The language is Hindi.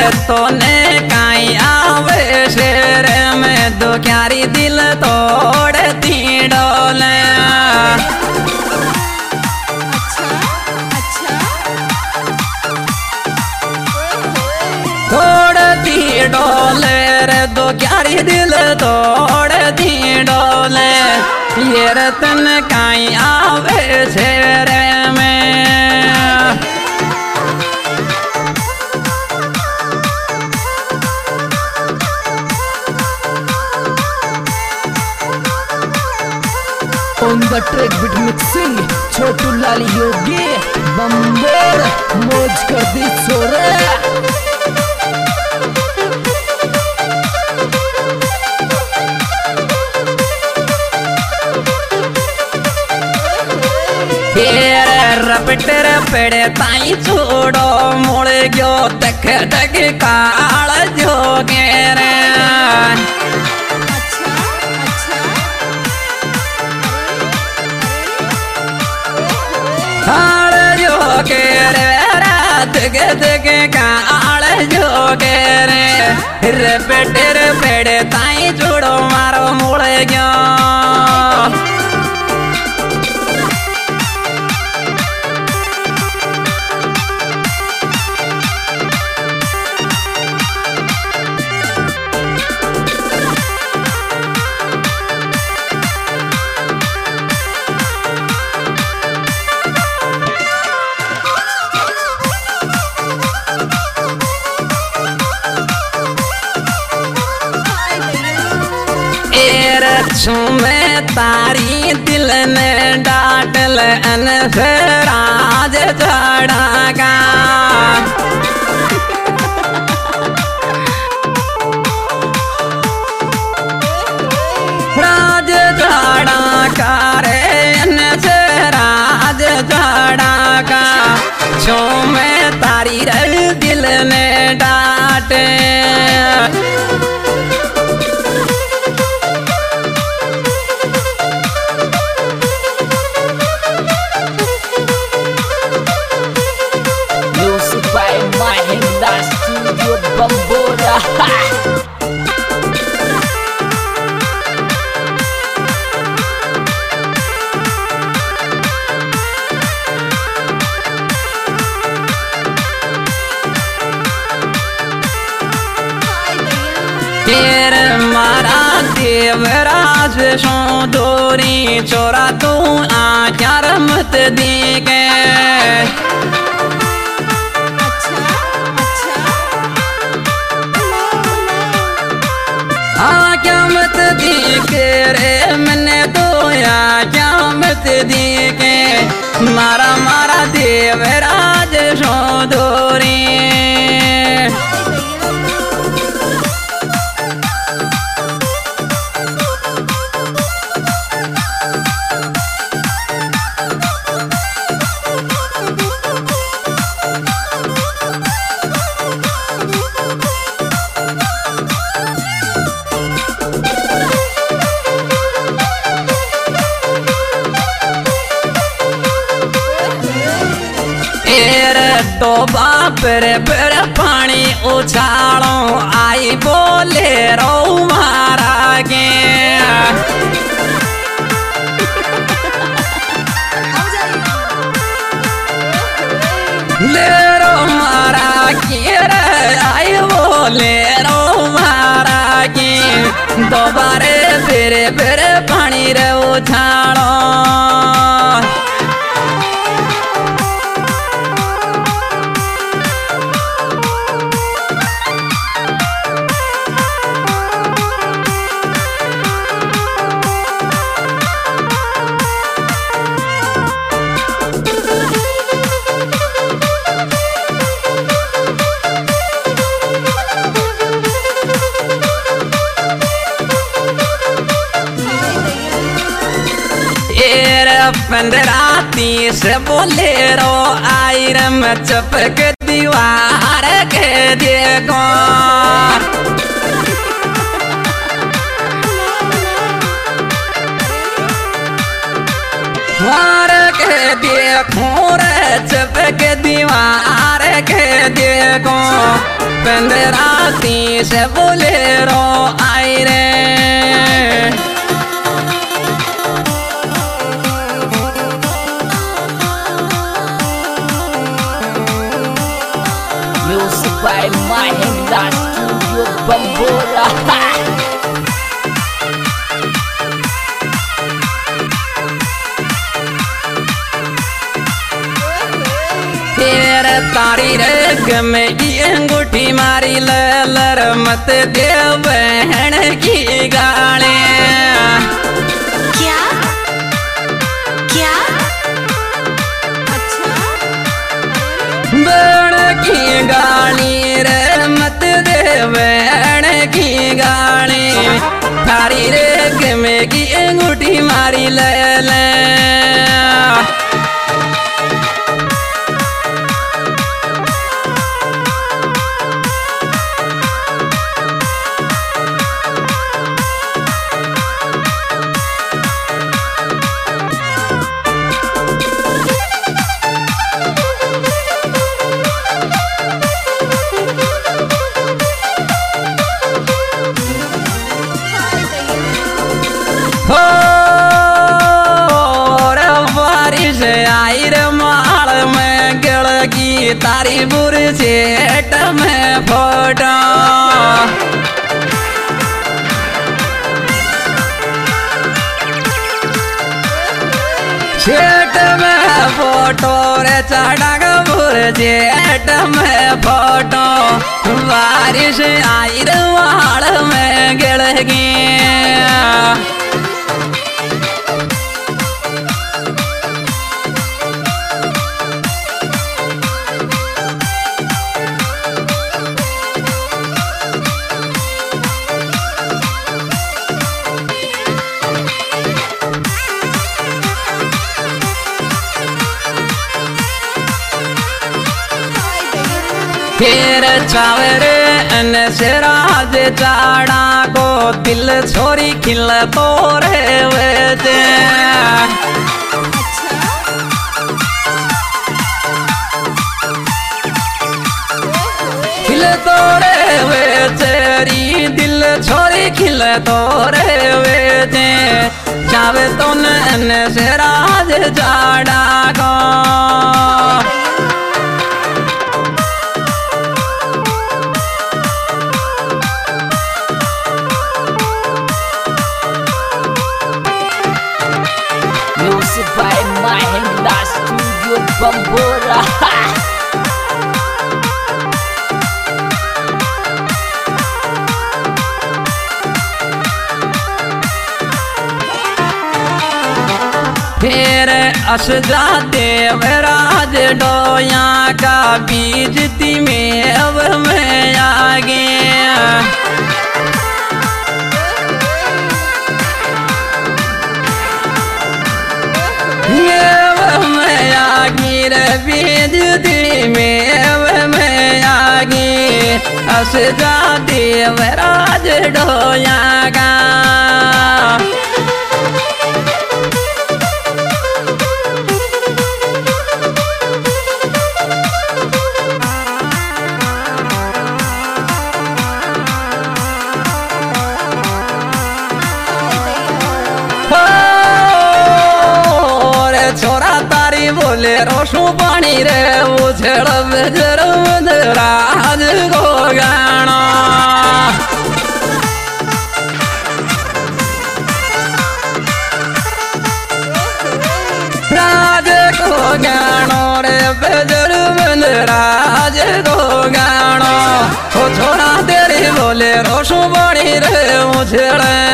तो ने काई आवे शेर में दो क्यारी दिल तोड़ती डोले। तोड़ती डोले रे दो क्यारी दिल तोड़ती डोले। ये रतन काई आवे शेर में। On the track beat mixing छोटू लाल योगी बम्बर मौज कर दी छोरे। रपटर पेड़े ताई छोड़ो मुड़ गयो तक तक काल जो गेरे। काल जो गेरे रात के तक काल जो गेरे। रपटर पेड़े ताई छोड़ो मारो मुड़ गयो। में तारी दिल ने डाटल अनफराज चढ़ागा। राज चढ़ागा रे अनफराज चढ़ागा। छो में तारी रे दिल ने डाटे। बम्बोरा तेर मारा देवराज सो डोरी चोरा तू आख्या रमत दी के। क्या मत दी के रे मैंने तो या क्या मत दी के। मारा मारा देवराज सो डोरी। तो बाप रे पर पानी उछालो आई बोले रो मारा के। ले रो मारा के आई बोले रो मारा के। दोबारे फिर पानी रे उछालो। पंद्राती से बोले रो आयरम चपक दीवार के देखो। वार के देखो रे चपक दीवार के देखो। पंद्राती से बोलेरो आई रे Music by Mahindra Studio Bambora. तेरे तारी रग में ये अंगूठी मारी लर मत दे बहन की गाने क्या क्या अच्छा बहन की गाली रे मत दे बहन की गाली तारी रग में की अंगूठी मारी ले तारी बुर चेट में फोटो चेट में फोटो रे चढ़ा बुर चेट में फोटो बारिश आई रे वाड़ में गिर गई फिर चावर अन सिराज चाड़ा को दिल छोरी खिल तोरे वेचे खिल तोरे वेचेरी दिल छोरी खिल तोरे वेचे चावे तो न सिराज चाड़ा को Music by Mahindra Studio Bambora. फिर अस जाते वराज डोया का बीज में अब में आ गया बीज में आगी अस जाती वराज डोया का छोरा तारी बोले रोशू पानी रे उछड़ बजर राज को गाना राज को गानो रे बजर राज को गानो छोरा तेरी बोले रोशू पानी रे उछड़